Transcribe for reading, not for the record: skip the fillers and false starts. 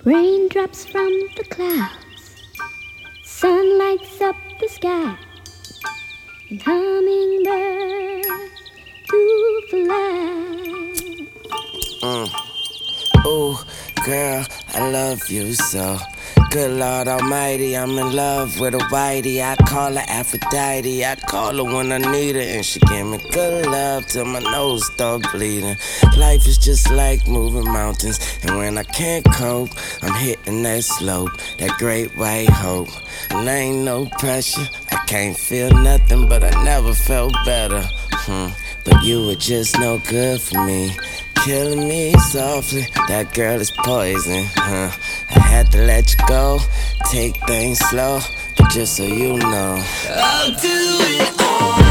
Raindrops from the clouds, sun lights up the sky, and hummingbirds do fly. Ooh, girl, I love you so. Good Lord Almighty, I'm in love with a whitey. I call her Aphrodite. I call her when I need her, and she give me good love till my nose start bleeding. Life is just like moving mountains, and when I can't cope, I'm hitting that slope, that great white hope. And there ain't no pressure, I can't feel nothing, but I never felt better. But you were just no good for me. Killing me softly, that girl is poison, I had to let you go, take things slow, but just so you know, I'll do it all.